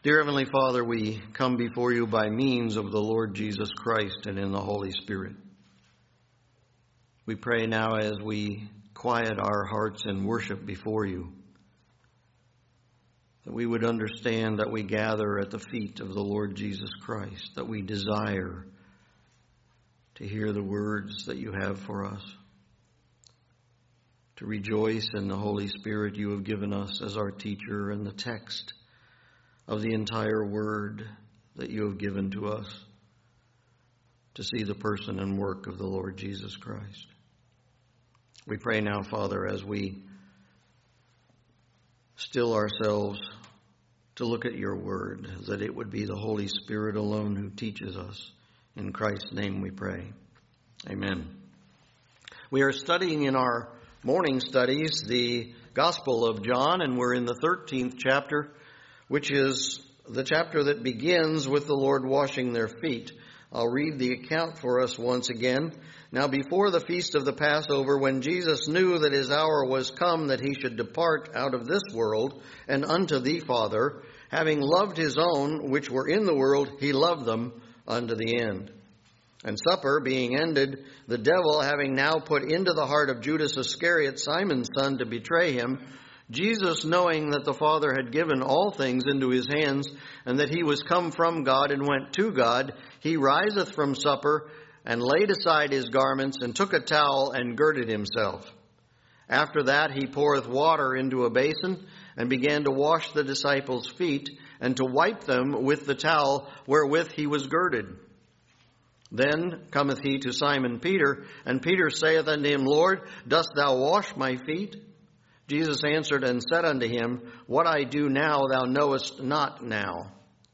Dear Heavenly Father, we come before you by means of the Lord Jesus Christ and in the Holy Spirit. We pray now as we quiet our hearts in worship before you, that we would understand that we gather at the feet of the Lord Jesus Christ, that we desire to hear the words that you have for us, to rejoice in the Holy Spirit you have given us as our teacher and the text of the entire word that you have given to us, to see the person and work of the Lord Jesus Christ. We pray now, Father, as we still ourselves to look at your word, that it would be the Holy Spirit alone who teaches us. In Christ's name we pray. Amen. We are studying in our morning studies the Gospel of John, and we're in the 13th chapter, which is the chapter that begins with the Lord washing their feet. I'll read the account for us once again. Now before the feast of the Passover, when Jesus knew that his hour was come that he should depart out of this world and unto the Father, having loved his own which were in the world, he loved them unto the end. And supper being ended, the devil having now put into the heart of Judas Iscariot, Simon's son, to betray him, Jesus, knowing that the Father had given all things into his hands, and that he was come from God and went to God, he riseth from supper, and laid aside his garments, and took a towel, and girded himself. After that he poureth water into a basin, and began to wash the disciples' feet, and to wipe them with the towel wherewith he was girded. Then cometh he to Simon Peter, and Peter saith unto him, Lord, dost thou wash my feet? Jesus answered and said unto him, What I do now thou knowest not now,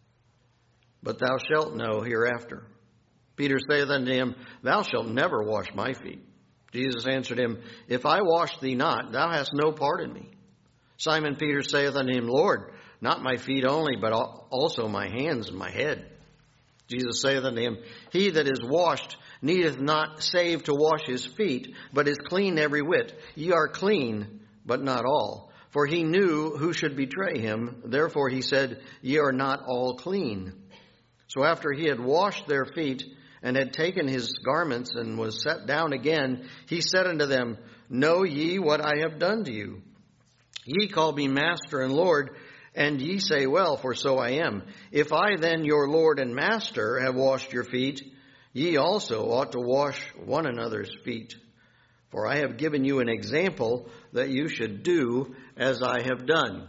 but thou shalt know hereafter. Peter saith unto him, Thou shalt never wash my feet. Jesus answered him, If I wash thee not, thou hast no part in me. Simon Peter saith unto him, Lord, not my feet only, but also my hands and my head. Jesus saith unto him, He that is washed needeth not save to wash his feet, but is clean every whit. Ye are clean, but not all. For he knew who should betray him. Therefore he said, Ye are not all clean. So after he had washed their feet, and had taken his garments, and was set down again, he said unto them, Know ye what I have done to you? Ye call me Master and Lord, and ye say, Well, for so I am. If I then, your Lord and Master, have washed your feet, ye also ought to wash one another's feet. For I have given you an example that you should do as I have done.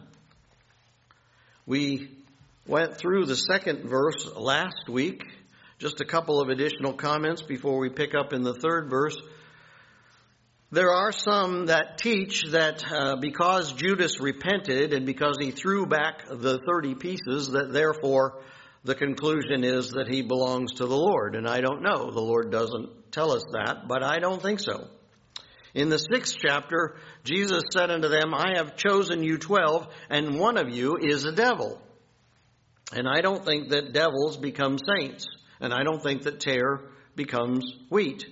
We went through the second verse last week. Just a couple of additional comments before we pick up in the third verse. There are some that teach that because Judas repented and because he threw back the 30 pieces, that therefore the conclusion is that he belongs to the Lord. And I don't know. The Lord doesn't tell us that, but I don't think so. In the 6th chapter, Jesus said unto them, I have chosen you 12, and one of you is a devil. And I don't think that devils become saints. And I don't think that tare becomes wheat.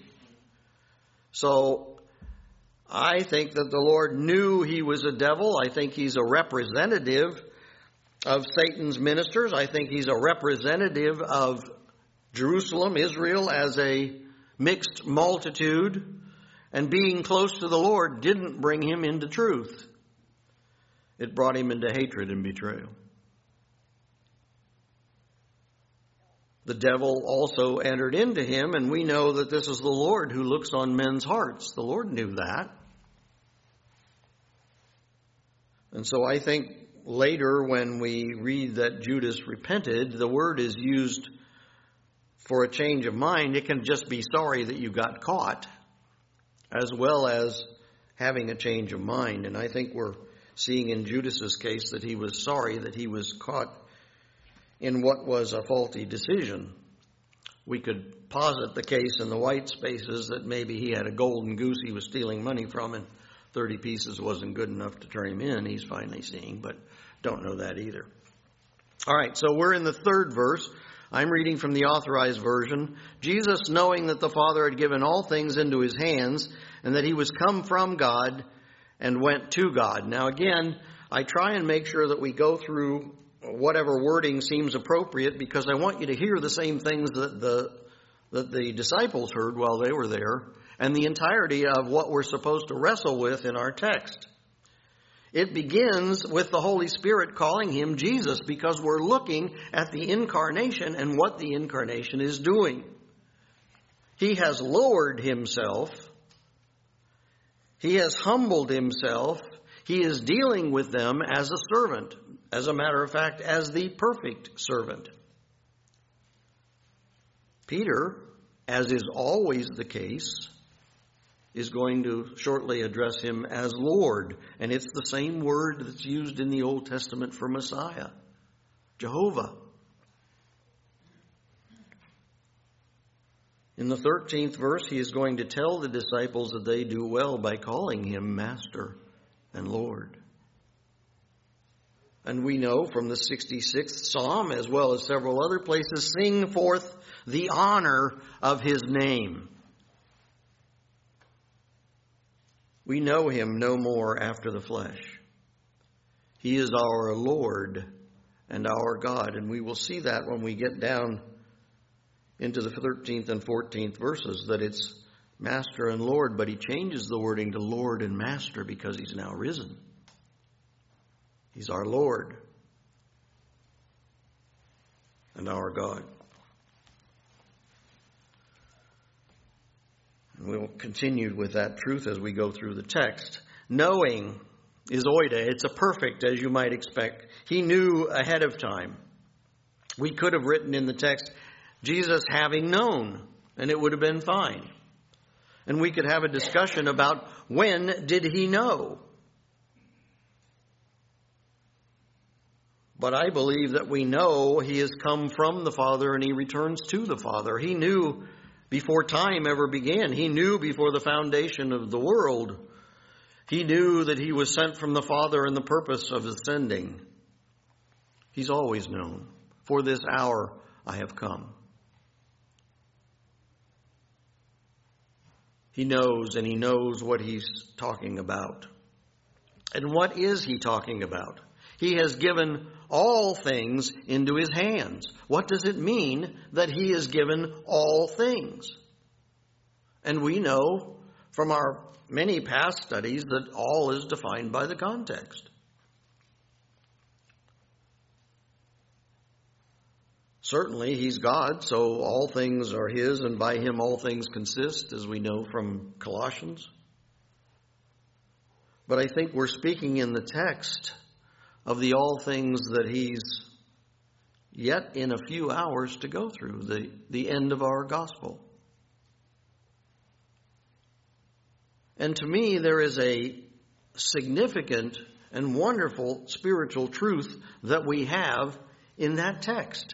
So I think that the Lord knew he was a devil. I think he's a representative of Satan's ministers. I think he's a representative of Jerusalem, Israel, as a mixed multitude. And being close to the Lord didn't bring him into truth. It brought him into hatred and betrayal. The devil also entered into him, and we know that this is the Lord who looks on men's hearts. The Lord knew that. And so I think later when we read that Judas repented, the word is used for a change of mind. It can just be sorry that you got caught, as well as having a change of mind. And I think we're seeing in Judas's case that he was sorry that he was caught in what was a faulty decision. We could posit the case in the white spaces that maybe he had a golden goose he was stealing money from, and 30 pieces wasn't good enough to turn him in, he's finally seeing, but don't know that either. All right, so we're in the third verse. I'm reading from the Authorized Version. Jesus, knowing that the Father had given all things into his hands, and that he was come from God and went to God. Now again, I try and make sure that we go through whatever wording seems appropriate, because I want you to hear the same things that the disciples heard while they were there, and the entirety of what we're supposed to wrestle with in our text. It begins with the Holy Spirit calling him Jesus, because we're looking at the incarnation and what the incarnation is doing. He has lowered himself. He has humbled himself. He is dealing with them as a servant. As a matter of fact, as the perfect servant. Peter, as is always the case, is going to shortly address him as Lord. And it's the same word that's used in the Old Testament for Messiah, Jehovah. In the 13th verse, he is going to tell the disciples that they do well by calling him Master and Lord. And we know from the 66th Psalm, as well as several other places, sing forth the honor of his name. We know him no more after the flesh. He is our Lord and our God. And we will see that when we get down into the 13th and 14th verses, that it's Master and Lord, but he changes the wording to Lord and Master because he's now risen. He's our Lord and our God. And we'll continue with that truth as we go through the text. Knowing is oida. It's a perfect, as you might expect. He knew ahead of time. We could have written in the text, Jesus having known, and it would have been fine. And we could have a discussion about when did he know? But I believe that we know he has come from the Father and he returns to the Father. He knew before time ever began. He knew before the foundation of the world. He knew that he was sent from the Father and the purpose of his sending. He's always known. For this hour I have come. He knows, and he knows what he's talking about. And what is he talking about? He has given all things into his hands. What does it mean that he has given all things? And we know from our many past studies that all is defined by the context. Certainly, he's God, so all things are his, and by him all things consist, as we know from Colossians. But I think we're speaking in the text of the all things that he's yet in a few hours to go through, the end of our gospel. And to me, there is a significant and wonderful spiritual truth that we have in that text.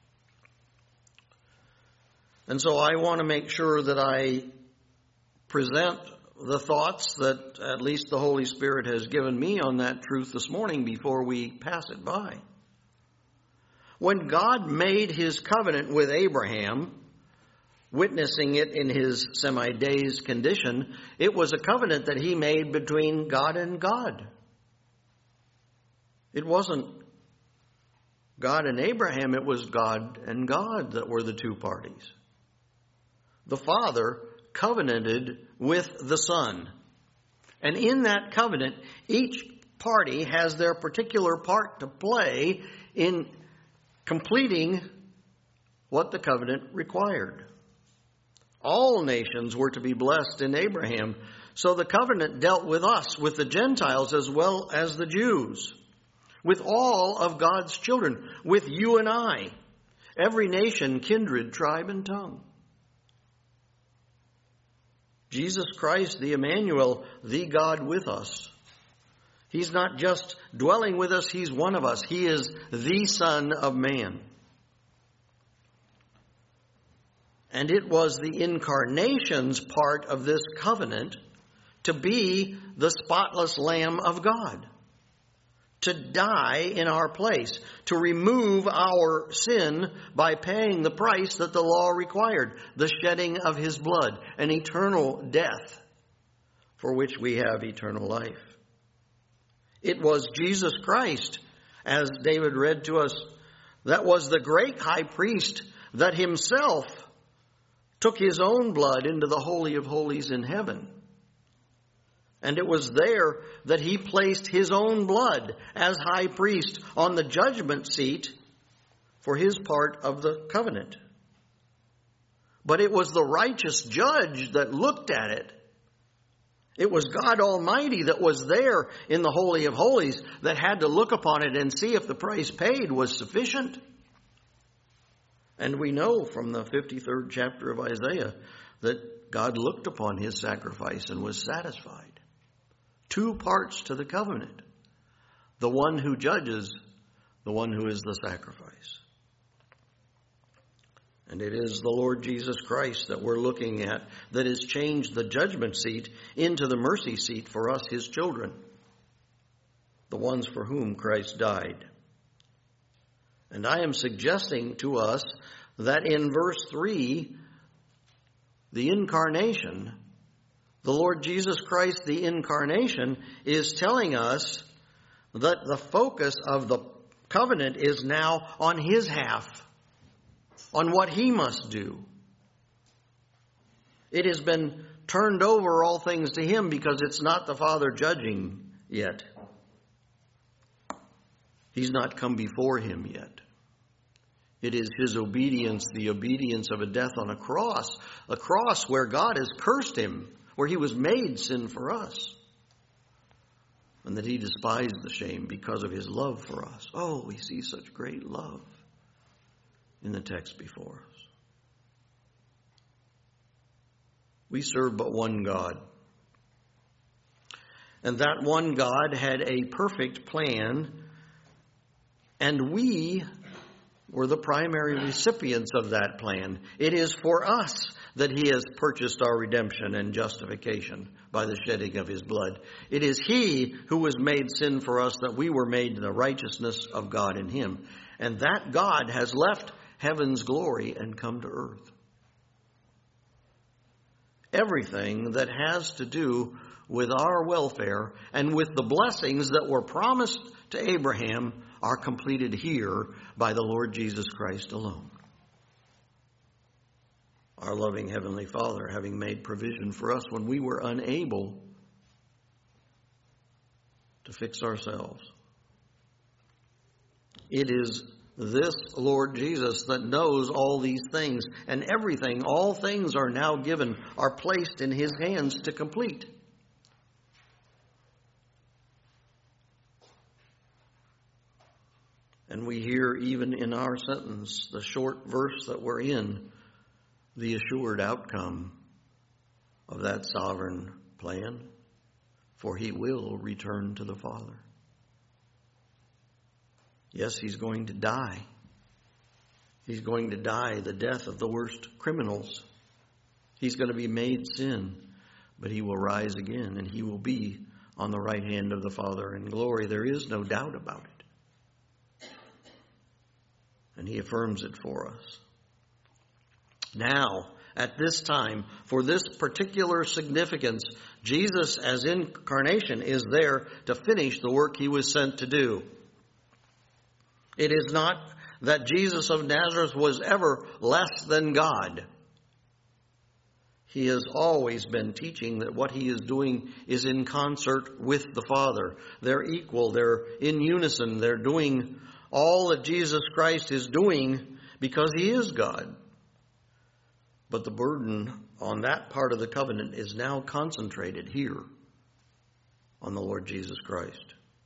And so I want to make sure that I present the thoughts that at least the Holy Spirit has given me on that truth this morning before we pass it by. When God made his covenant with Abraham, witnessing it in his semi-dazed condition, it was a covenant that he made between God and God. It wasn't God and Abraham, it was God and God that were the two parties. The Father covenanted with the Son. And in that covenant, each party has their particular part to play in completing what the covenant required. All nations were to be blessed in Abraham. So the covenant dealt with us, with the Gentiles as well as the Jews, with all of God's children, with you and I, every nation, kindred, tribe, and tongue. Jesus Christ, the Emmanuel, the God with us. He's not just dwelling with us, he's one of us. He is the Son of Man. And it was the incarnation's part of this covenant to be the spotless Lamb of God, to die in our place, to remove our sin by paying the price that the law required, the shedding of his blood, an eternal death for which we have eternal life. It was Jesus Christ as David read to us, that was the great high priest that himself took his own blood into the Holy of Holies in heaven. And it was there that he placed his own blood as high priest on the judgment seat for his part of the covenant. But it was the righteous judge that looked at it. It was God Almighty that was there in the Holy of Holies that had to look upon it and see if the price paid was sufficient. And we know from the 53rd chapter of Isaiah that God looked upon his sacrifice and was satisfied. Two parts to the covenant. The one who judges, the one who is the sacrifice. And it is the Lord Jesus Christ that we're looking at that has changed the judgment seat into the mercy seat for us, his children. The ones for whom Christ died. And I am suggesting to us that in verse 3, the incarnation, the Lord Jesus Christ, the incarnation, is telling us that the focus of the covenant is now on his half, on what he must do. It has been turned over all things to him because it's not the Father judging yet. He's not come before him yet. It is his obedience, the obedience of a death on a cross where God has cursed him, where he was made sin for us, and that he despised the shame because of his love for us. Oh, we see such great love in the text before us. We serve but one God. And that one God had a perfect plan, and we were the primary recipients of that plan. It is for us that he has purchased our redemption and justification by the shedding of his blood. It is he who was made sin for us that we were made the righteousness of God in him. And that God has left heaven's glory and come to earth. Everything that has to do with our welfare and with the blessings that were promised to Abraham are completed here by the Lord Jesus Christ alone. Our loving Heavenly Father having made provision for us when we were unable to fix ourselves. It is this Lord Jesus that knows all these things, and everything, all things are now given, are placed in his hands to complete. And we hear even in our sentence, the short verse that we're in, the assured outcome of that sovereign plan, for he will return to the Father. Yes, he's going to die. He's going to die the death of the worst criminals. He's going to be made sin, but he will rise again, and he will be on the right hand of the Father in glory. There is no doubt about it. And he affirms it for us. Now, at this time, for this particular significance, Jesus as incarnation is there to finish the work he was sent to do. It is not that Jesus of Nazareth was ever less than God. He has always been teaching that what he is doing is in concert with the Father. They're equal. They're in unison. They're doing all that Jesus Christ is doing because he is God. But the burden on that part of the covenant is now concentrated here on the Lord Jesus Christ.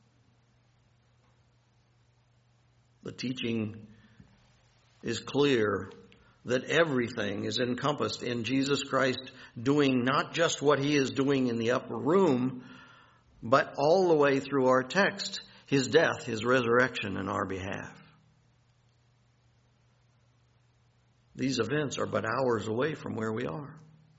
The teaching is clear that everything is encompassed in Jesus Christ doing not just what he is doing in the upper room, but all the way through our text, his death, his resurrection in our behalf. These events are but hours away from where we are.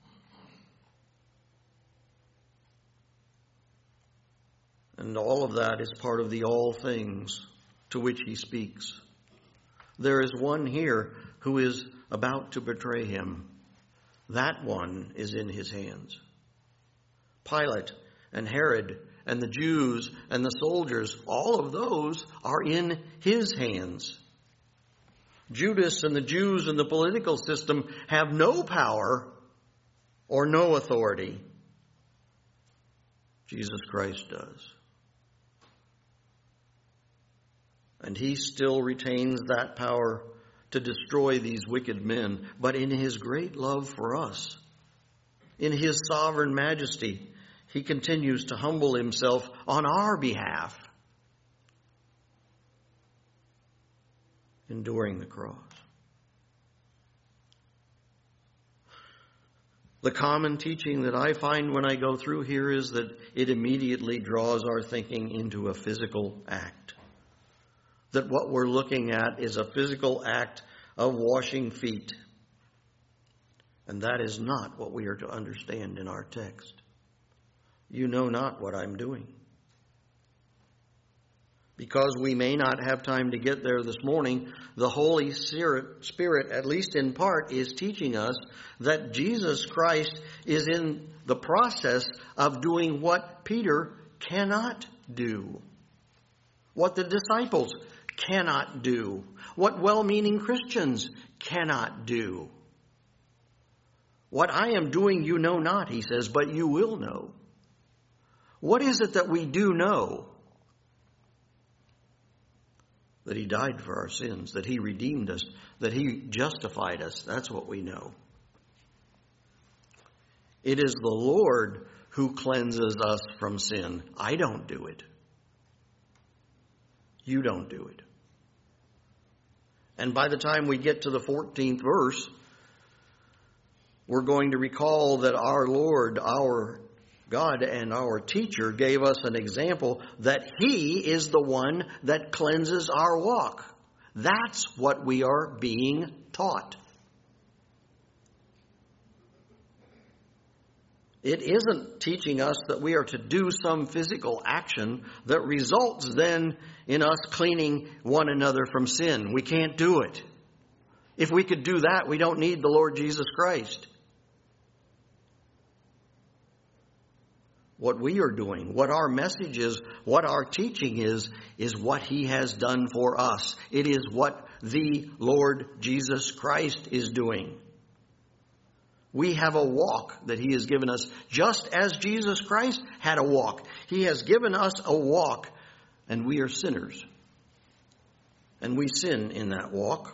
And all of that is part of the all things to which he speaks. There is one here who is about to betray him. That one is in his hands. Pilate and Herod and the Jews and the soldiers, all of those are in his hands. Judas and the Jews and the political system have no power or no authority. Jesus Christ does. And he still retains that power to destroy these wicked men. But in his great love for us, in his sovereign majesty, he continues to humble himself on our behalf, enduring the cross. The common teaching that I find when I go through here is that it immediately draws our thinking into a physical act. That what we're looking at is a physical act of washing feet. And that is not what we are to understand in our text. You know not what I'm doing. Because we may not have time to get there this morning, the Holy Spirit, at least in part, is teaching us that Jesus Christ is in the process of doing what Peter cannot do. What the disciples cannot do. What well-meaning Christians cannot do. What I am doing you know not, he says, but you will know. What is it that we do know? That he died for our sins, that he redeemed us, that he justified us. That's what we know. It is the Lord who cleanses us from sin. I don't do it. You don't do it. And by the time we get to the 14th verse, we're going to recall that our Lord, our God and our teacher gave us an example that he is the one that cleanses our walk. That's what we are being taught. It isn't teaching us that we are to do some physical action that results then in us cleaning one another from sin. We can't do it. If we could do that, we don't need the Lord Jesus Christ. What we are doing, what our message is, what our teaching is what he has done for us. It is what the Lord Jesus Christ is doing. We have a walk that he has given us, just as Jesus Christ had a walk. He has given us a walk, and we are sinners. And we sin in that walk.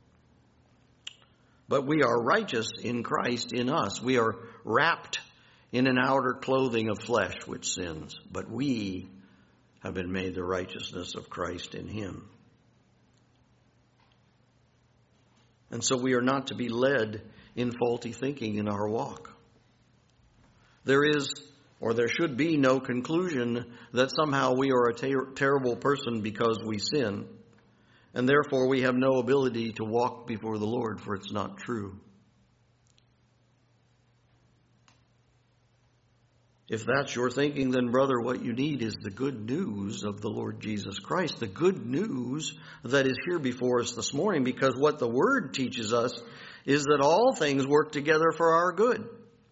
But we are righteous in Christ in us. We are wrapped in an outer clothing of flesh which sins. But we have been made the righteousness of Christ in him. And so we are not to be led in faulty thinking in our walk. There is, or there should be, no conclusion that somehow we are a terrible person because we sin, and therefore we have no ability to walk before the Lord, for it's not true. If that's your thinking, then, brother, what you need is the good news of the Lord Jesus Christ, the good news that is here before us this morning, because what the Word teaches us is that all things work together for our good.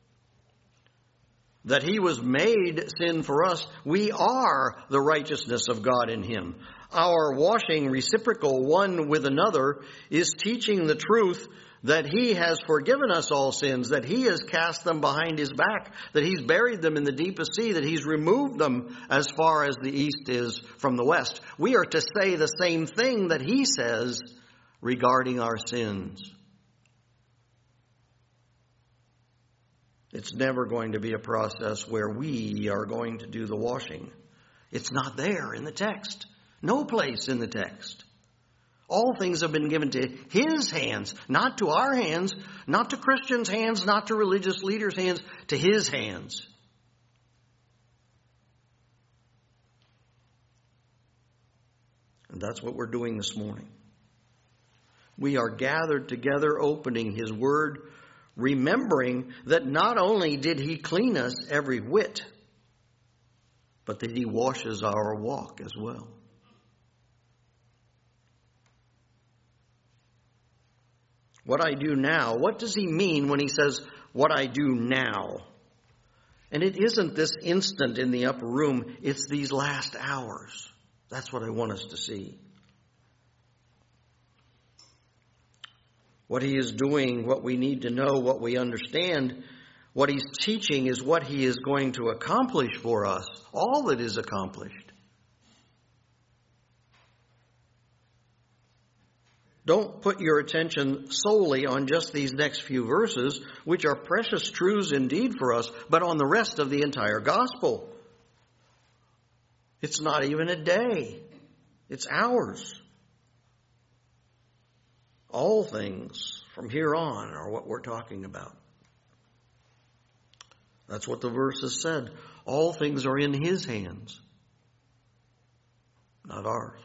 That he was made sin for us. We are the righteousness of God in him. Our washing reciprocal one with another is teaching the truth that he has forgiven us all sins, that he has cast them behind his back, that he's buried them in the deepest sea, that he's removed them as far as the east is from the west. We are to say the same thing that he says regarding our sins. It's never going to be a process where we are going to do the washing. It's not there in the text. No place in the text. All things have been given to his hands, not to our hands, not to Christians' hands, not to religious leaders' hands, to his hands. And that's what we're doing this morning. We are gathered together, opening his word, remembering that not only did he clean us every whit, but that he washes our walk as well. What I do now, what does he mean when he says, what I do now? And it isn't this instant in the upper room, it's these last hours. That's what I want us to see. What he is doing, what we need to know, what we understand, what he's teaching is what he is going to accomplish for us. All that is accomplished. Don't put your attention solely on just these next few verses, which are precious truths indeed for us, but on the rest of the entire gospel. It's not even a day. It's hours. All things from here on are what we're talking about. That's what the verses said. All things are in his hands, not ours.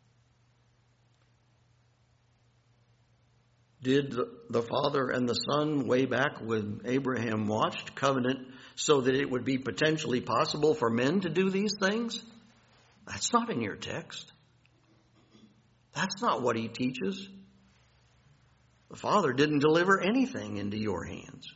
Did the Father and the Son way back when Abraham watched covenant so that it would be potentially possible for men to do these things? That's not in your text. That's not what he teaches. The Father didn't deliver anything into your hands.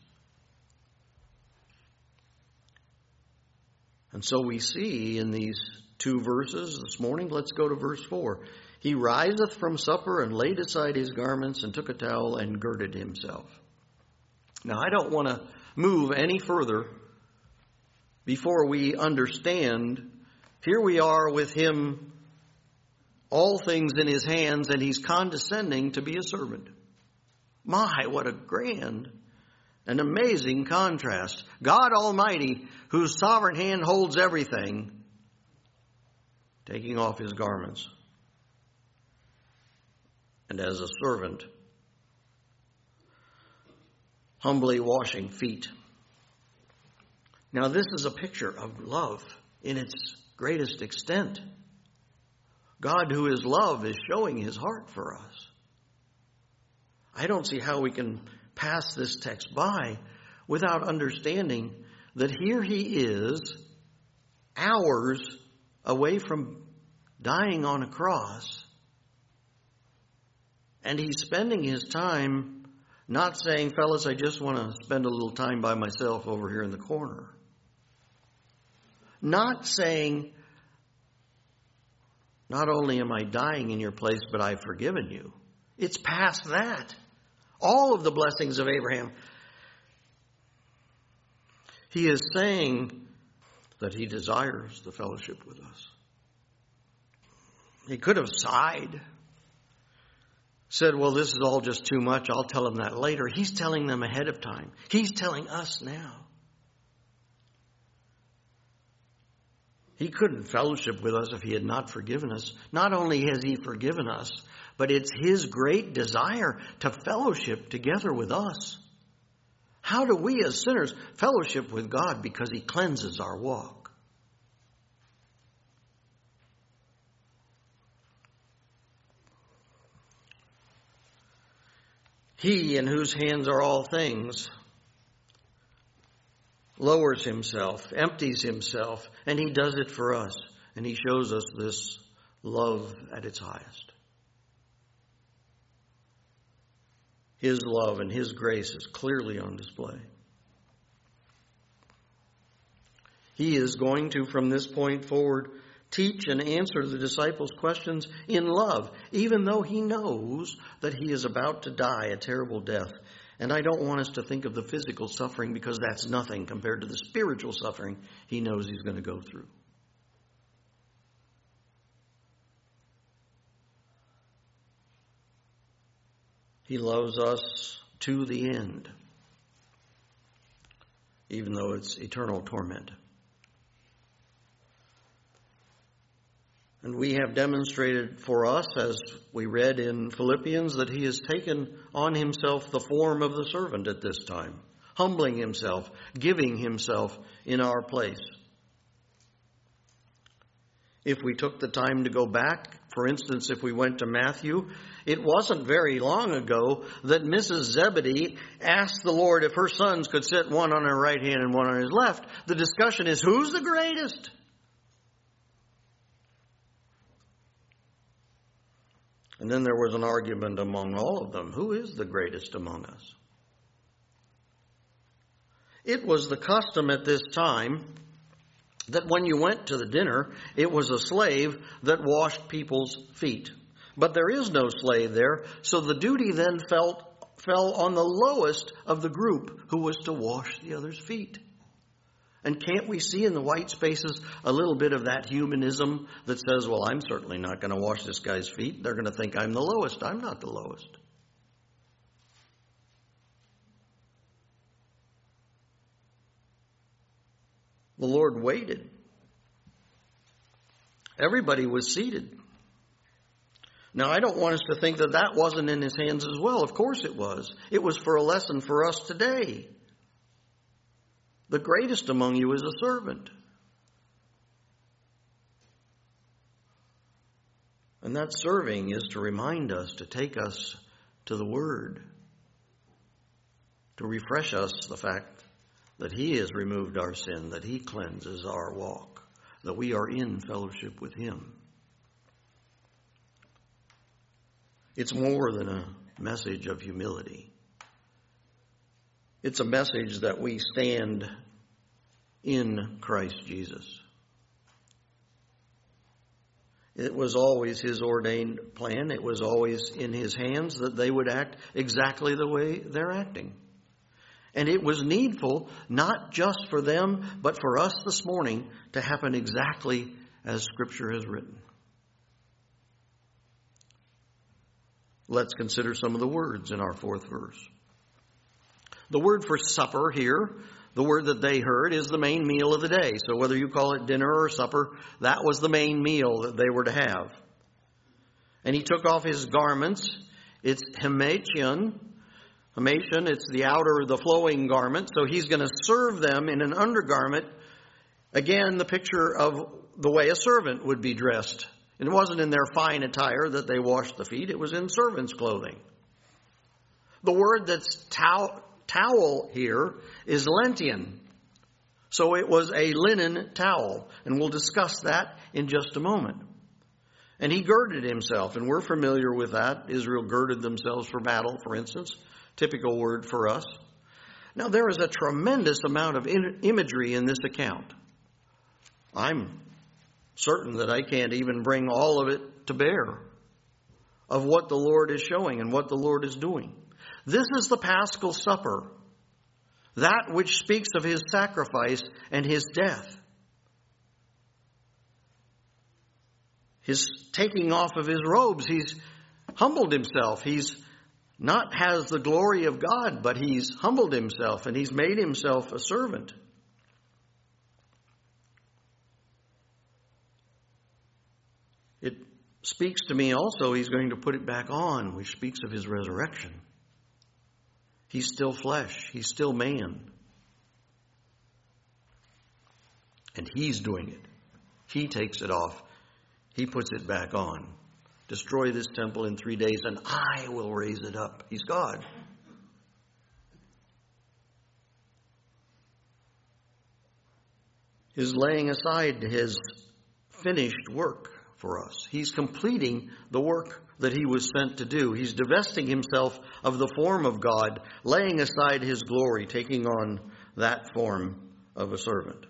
And so we see in these two verses this morning, let's go to verse 4. He riseth from supper and laid aside his garments and took a towel and girded himself. Now, I don't want to move any further before we understand. Here we are with him, all things in his hands, and he's condescending to be a servant. My, what a grand and amazing contrast. God Almighty, whose sovereign hand holds everything, taking off his garments. And as a servant, humbly washing feet. Now this is a picture of love in its greatest extent. God, who is love, is showing his heart for us. I don't see how we can pass this text by without understanding that here he is, hours away from dying on a cross, and he's spending his time not saying, fellas, I just want to spend a little time by myself over here in the corner. Not saying, not only am I dying in your place, but I've forgiven you. It's past that. All of the blessings of Abraham. He is saying that he desires the fellowship with us. He could have sighed. Said, well, this is all just too much. I'll tell them that later. He's telling them ahead of time. He's telling us now. He couldn't fellowship with us if he had not forgiven us. Not only has he forgiven us, but it's his great desire to fellowship together with us. How do we as sinners fellowship with God? Because he cleanses our walk. He in whose hands are all things lowers himself, empties himself, and he does it for us. And he shows us this love at its highest. His love and his grace is clearly on display. He is going to, from this point forward, teach and answer the disciples' questions in love, even though he knows that he is about to die a terrible death. And I don't want us to think of the physical suffering, because that's nothing compared to the spiritual suffering he knows he's going to go through. He loves us to the end, even though it's eternal torment. And we have demonstrated for us, as we read in Philippians, that he has taken on himself the form of the servant at this time, humbling himself, giving himself in our place. If we took the time to go back, for instance, if we went to Matthew, it wasn't very long ago that Mrs. Zebedee asked the Lord if her sons could sit one on her right hand and one on his left. The discussion is, who's the greatest? And then there was an argument among all of them. Who is the greatest among us? It was the custom at this time that when you went to the dinner, it was a slave that washed people's feet. But there is no slave there, so the duty then fell on the lowest of the group, who was to wash the other's feet. And can't we see in the white spaces a little bit of that humanism that says, well, I'm certainly not going to wash this guy's feet. They're going to think I'm the lowest. I'm not the lowest. The Lord waited. Everybody was seated. Now, I don't want us to think that that wasn't in his hands as well. Of course it was. It was for a lesson for us today. The greatest among you is a servant. And that serving is to remind us, to take us to the Word, to refresh us the fact that He has removed our sin, that He cleanses our walk, that we are in fellowship with Him. It's more than a message of humility. It's a message that we stand in Christ Jesus. It was always His ordained plan. It was always in His hands that they would act exactly the way they're acting. And it was needful, not just for them, but for us this morning, to happen exactly as Scripture has written. Let's consider some of the words in our fourth verse. The word for supper here, the word that they heard, is the main meal of the day. So whether you call it dinner or supper, that was the main meal that they were to have. And he took off his garments. It's hemation. Hemation, it's the outer, the flowing garment. So he's going to serve them in an undergarment. Again, the picture of the way a servant would be dressed. It wasn't in their fine attire that they washed the feet. It was in servant's clothing. The word that's towel here is lentian. So it was a linen towel. And we'll discuss that in just a moment. And he girded himself. And we're familiar with that. Israel girded themselves for battle, for instance. Typical word for us. Now there is a tremendous amount of imagery in this account. I'm certain that I can't even bring all of it to bear of what the Lord is showing and what the Lord is doing. This is the Paschal Supper, that which speaks of His sacrifice and His death. His taking off of His robes, He's humbled Himself. He's not has the glory of God, but He's humbled Himself and He's made Himself a servant. It speaks to me also, He's going to put it back on, which speaks of His resurrection. He's still flesh. He's still man. And He's doing it. He takes it off. He puts it back on. Destroy this temple in 3 days and I will raise it up. He's God. His laying aside His finished work for us. He's completing the work that He was sent to do. He's divesting Himself of the form of God, laying aside His glory, taking on that form of a servant.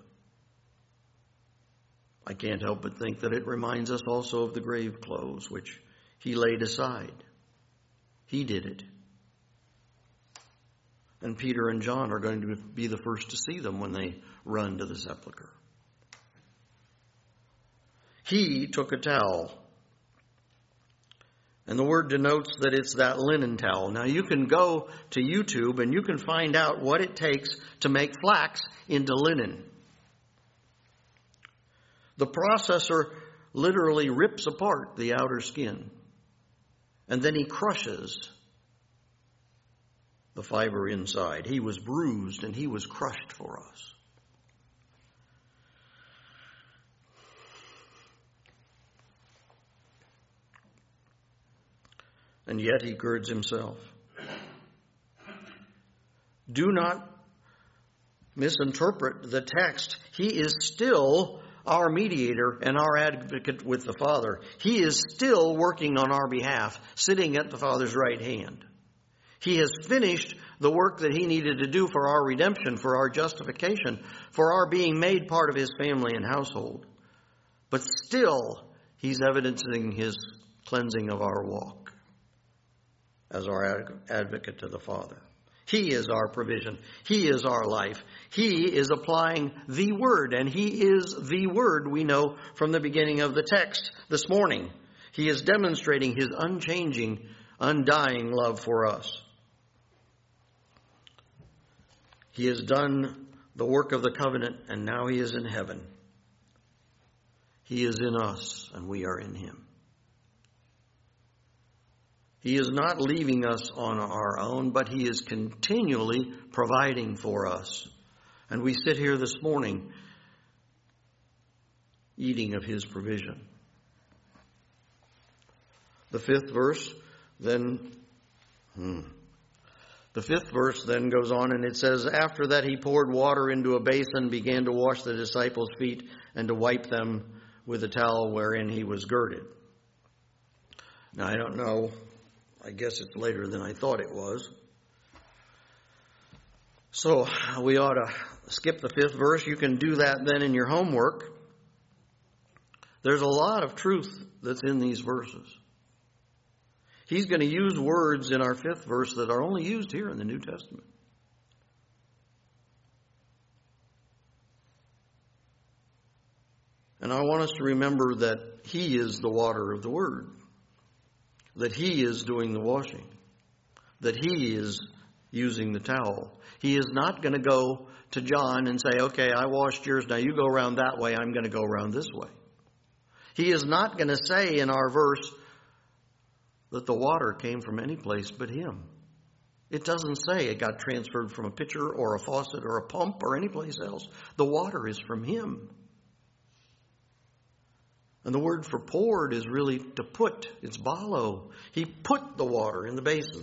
I can't help but think that it reminds us also of the grave clothes, which He laid aside. He did it. And Peter and John are going to be the first to see them when they run to the sepulcher. He took a towel. And the word denotes that it's that linen towel. Now you can go to YouTube and you can find out what it takes to make flax into linen. The processor literally rips apart the outer skin. And then he crushes the fiber inside. He was bruised and He was crushed for us. And yet He girds Himself. Do not misinterpret the text. He is still our mediator and our advocate with the Father. He is still working on our behalf, sitting at the Father's right hand. He has finished the work that he needed to do for our redemption, for our justification, for our being made part of his family and household. But still, he's evidencing his cleansing of our walk as our advocate to the Father. He is our provision. He is our life. He is applying the Word, and he is the Word we know from the beginning of the text this morning. He is demonstrating his unchanging, undying love for us. He has done the work of the covenant, and now he is in heaven. He is in us, and we are in him. He is not leaving us on our own, but he is continually providing for us. And we sit here this morning eating of his provision. The fifth verse then goes on, and it says, after that he poured water into a basin, began to wash the disciples' feet, and to wipe them with a towel wherein he was girded. Now, I don't know. I guess it's later than I thought it was. So we ought to skip the fifth verse. You can do that then in your homework. There's a lot of truth that's in these verses. He's going to use words in our fifth verse that are only used here in the New Testament. And I want us to remember that he is the water of the Word, that he is doing the washing, that he is using the towel. He is not going to go to John and say, okay, I washed yours, now you go around that way, I'm going to go around this way. He is not going to say in our verse that the water came from any place but him. It doesn't say it got transferred from a pitcher or a faucet or a pump or any place else. The water is from him. And the word for poured is really to put. It's balo. He put the water in the basin.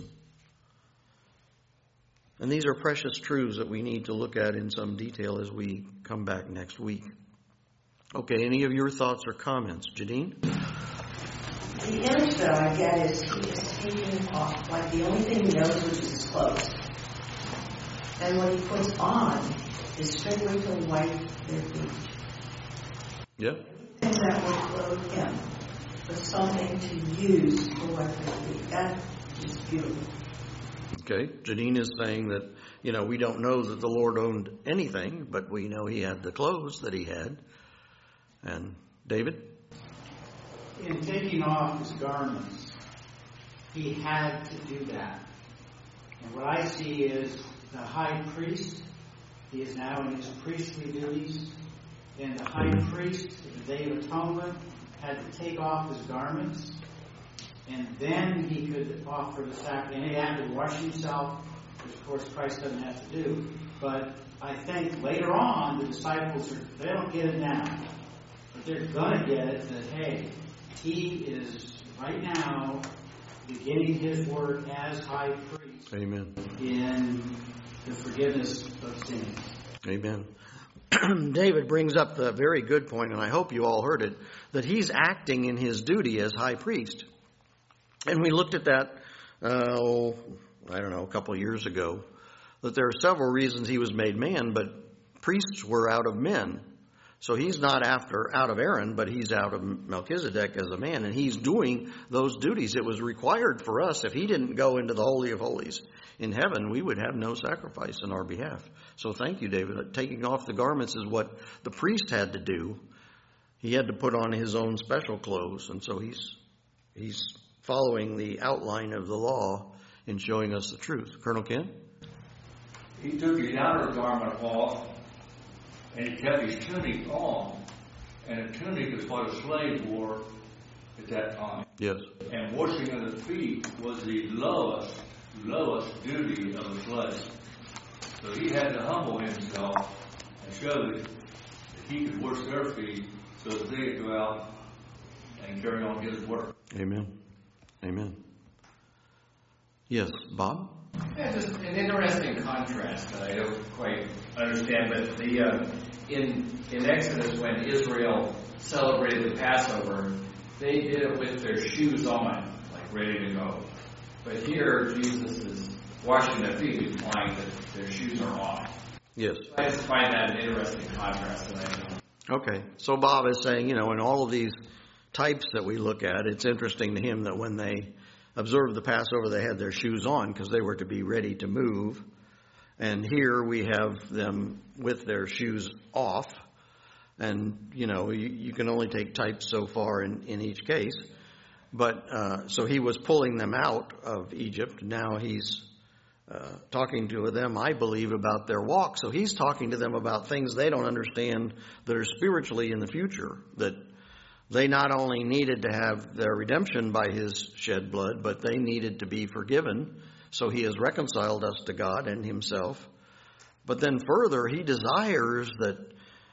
And these are precious truths that we need to look at in some detail as we come back next week. Okay, any of your thoughts or comments? Janine? The image that I get is he is taking off, like the only thing he knows, which is his clothes. And what he puts on is strictly to wipe their feet. Yeah. Everything that will clothe him was something to use to wipe their feet. That is beautiful. Okay, Janine is saying that, we don't know that the Lord owned anything, but we know he had the clothes that he had. And David? In taking off his garments, he had to do that. And what I see is the high priest, he is now in his priestly duties, and the high priest, the Day of Atonement, had to take off his garments, and then he could offer the sacrifice, and he had to wash himself, which of course Christ doesn't have to do. But I think later on, the disciples, they don't get it now, but they're going to get it that, hey, he is right now beginning his work as high priest. Amen. In the forgiveness of sins. Amen. David brings up the very good point, and I hope you all heard it, that he's acting in his duty as high priest. And we looked at that, a couple of years ago, that there are several reasons he was made man, but priests were out of men. So he's not out of Aaron, but he's out of Melchizedek as a man, and he's doing those duties. It was required for us. If he didn't go into the Holy of Holies in heaven, we would have no sacrifice in our behalf. So thank you, David. Taking off the garments is what the priest had to do. He had to put on his own special clothes, and so he's following the outline of the law in showing us the truth. Colonel Ken? He took his outer garment off, and he kept his tunic on. And a tunic is what a slave wore at that time. Yes. And washing of the feet was the lowest duty of a slave. So he had to humble himself and show that he could wash their feet so that they could go out and carry on his work. Amen. Amen. Yes, Bob? Yeah, just an interesting contrast that I don't quite understand. But in Exodus, when Israel celebrated the Passover, they did it with their shoes on, like ready to go. But here, Jesus is washing their feet, implying that their shoes are off. Yes. I just find that an interesting contrast. Okay. So Bob is saying, in all of these types that we look at, it's interesting to him that when they observed the Passover, they had their shoes on because they were to be ready to move. And here we have them with their shoes off. And, you can only take types so far in each case. But so he was pulling them out of Egypt. Now he's talking to them, I believe, about their walk. So he's talking to them about things they don't understand that are spiritually in the future, that they not only needed to have their redemption by his shed blood, but they needed to be forgiven. So he has reconciled us to God and himself. But then further, he desires that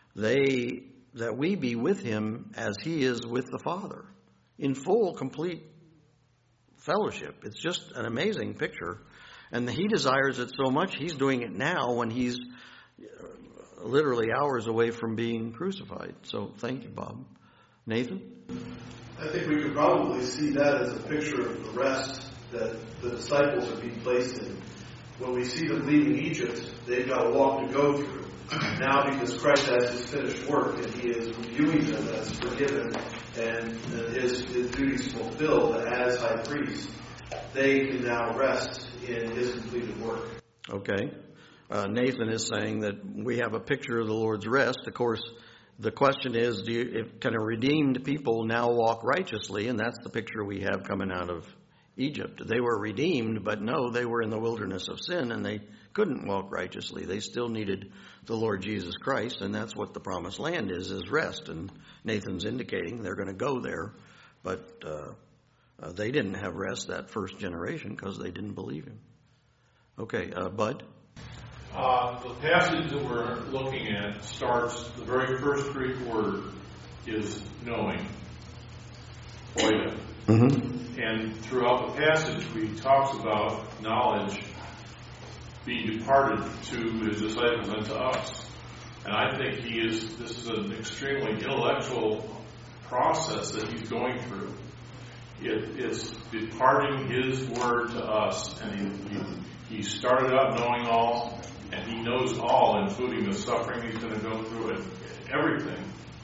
we be with him as he is with the Father, in full, complete fellowship. It's just an amazing picture. And he desires it so much, he's doing it now when he's literally hours away from being crucified. So thank you, Bob. Nathan? I think we could probably see that as a picture of the rest that the disciples are being placed in. When we see them leaving Egypt, they've got a walk to go through. Now, because Christ has his finished work and he is reviewing them as forgiven and his duties fulfilled as high priest, they can now rest in his completed work. Okay. Nathan is saying that we have a picture of the Lord's rest. Of course, the question is, can a redeemed people now walk righteously? And that's the picture we have coming out of Egypt. They were redeemed, but no, they were in the wilderness of sin and they couldn't walk righteously. They still needed the Lord Jesus Christ, and that's what the promised land is rest. And Nathan's indicating they're going to go there, but they didn't have rest, that first generation, because they didn't believe him. Okay, Bud? The passage that we're looking at starts, the very first Greek word is knowing, oida. Mm-hmm. And throughout the passage, he talks about knowledge being departed to his disciples and to us. And I think this is an extremely intellectual process that he's going through. It's departing his word to us. And he started out knowing all, and he knows all, including the suffering he's going to go through and everything.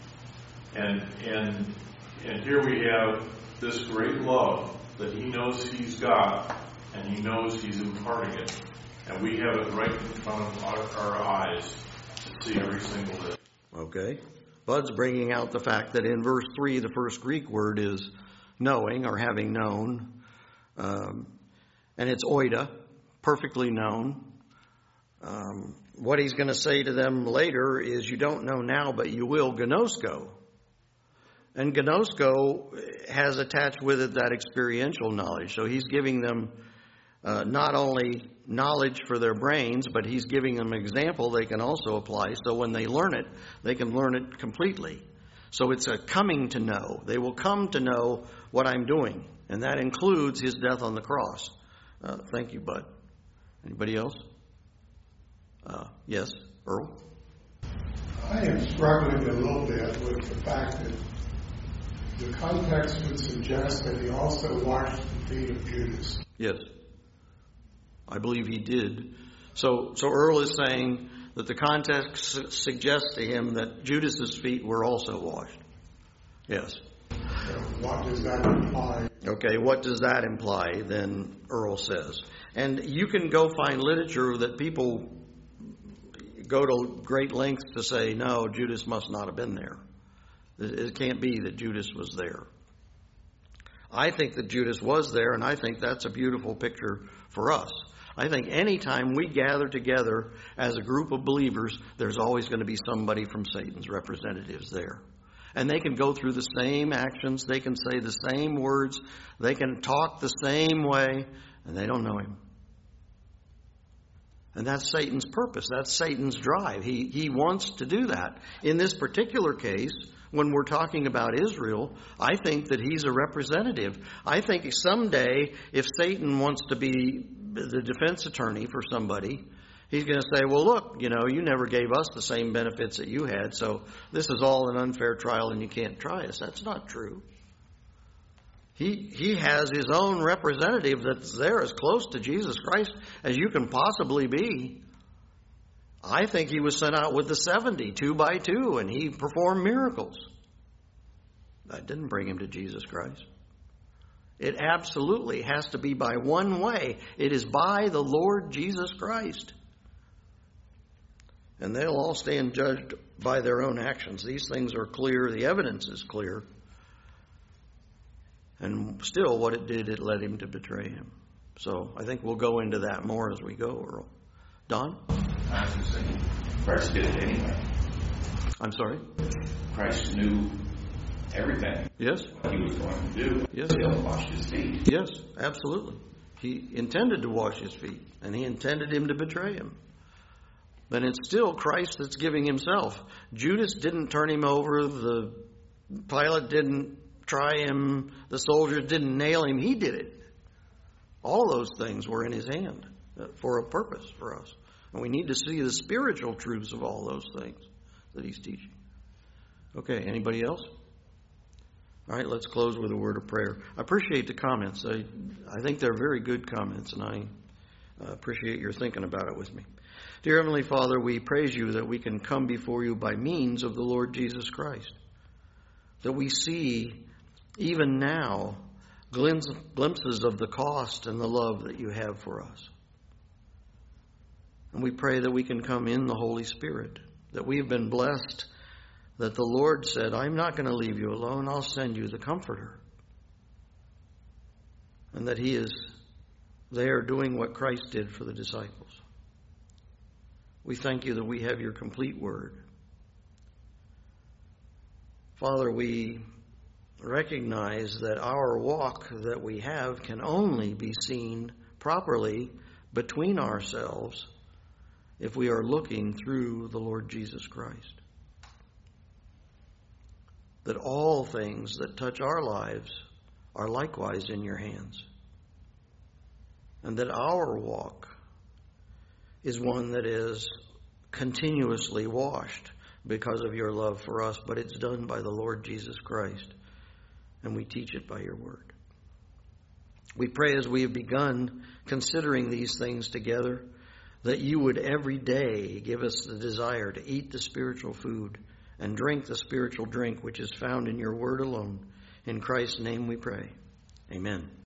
And here we have this great love that he knows he's got, and he knows he's imparting it. And we have it right in front of our eyes to see every single day. Okay. Bud's bringing out the fact that in verse 3, the first Greek word is knowing or having known. And it's oida, perfectly known. What he's going to say to them later is, you don't know now, but you will, gnosko. And gnosko has attached with it that experiential knowledge. So he's giving them not only knowledge for their brains, but he's giving them an example they can also apply. So when they learn it, they can learn it completely. So it's a coming to know. They will come to know what I'm doing. And that includes his death on the cross. Thank you, Bud. Anybody else? Yes, Earl? I am struggling a little bit with the fact that the context would suggest that he also washed the feet of Judas. Yes. I believe he did. So Earl is saying that the context suggests to him that Judas's feet were also washed. Yes. So what does that imply? Okay, what does that imply, then Earl says. And you can go find literature that people go to great lengths to say, no, Judas must not have been there. It can't be that Judas was there. I think that Judas was there, and I think that's a beautiful picture for us. I think anytime we gather together as a group of believers, there's always going to be somebody from Satan's representatives there. And they can go through the same actions, they can say the same words, they can talk the same way, and they don't know him. And that's Satan's purpose. That's Satan's drive. He wants to do that. In this particular case, when we're talking about Israel, I think that he's a representative. I think someday, if Satan wants to be the defense attorney for somebody, he's going to say, well, look, you never gave us the same benefits that you had, so this is all an unfair trial and you can't try us. That's not true. He has his own representative that's there as close to Jesus Christ as you can possibly be. I think he was sent out with the 70, 2 by 2, and he performed miracles. That didn't bring him to Jesus Christ. It absolutely has to be by one way. It is by the Lord Jesus Christ. And they'll all stand judged by their own actions. These things are clear. The evidence is clear. And still, what it did, it led him to betray him. So I think we'll go into that more as we go, Earl. Don? I was saying, Christ did it anyway. I'm sorry? Christ knew everything. Yes. What he was going to do. Yes. He'll wash his feet. Yes, absolutely. He intended to wash his feet, and he intended him to betray him. But it's still Christ that's giving himself. Judas didn't turn him over. The Pilate didn't try him. The soldiers didn't nail him. He did it. All those things were in his hand for a purpose for us. And we need to see the spiritual truths of all those things that he's teaching. Okay, anybody else? All right, let's close with a word of prayer. I appreciate the comments. I think they're very good comments, and I appreciate your thinking about it with me. Dear Heavenly Father, we praise you that we can come before you by means of the Lord Jesus Christ. That we see, even now, glimpses of the cost and the love that you have for us. And we pray that we can come in the Holy Spirit, that we have been blessed, that the Lord said, I'm not going to leave you alone, I'll send you the Comforter. And that he is there doing what Christ did for the disciples. We thank you that we have your complete word. Father, we recognize that our walk that we have can only be seen properly between ourselves if we are looking through the Lord Jesus Christ. That all things that touch our lives are likewise in your hands. And that our walk is one that is continuously washed because of your love for us, but it's done by the Lord Jesus Christ, and we teach it by your word. We pray as we have begun considering these things together, that you would every day give us the desire to eat the spiritual food and drink the spiritual drink which is found in your word alone. In Christ's name we pray. Amen.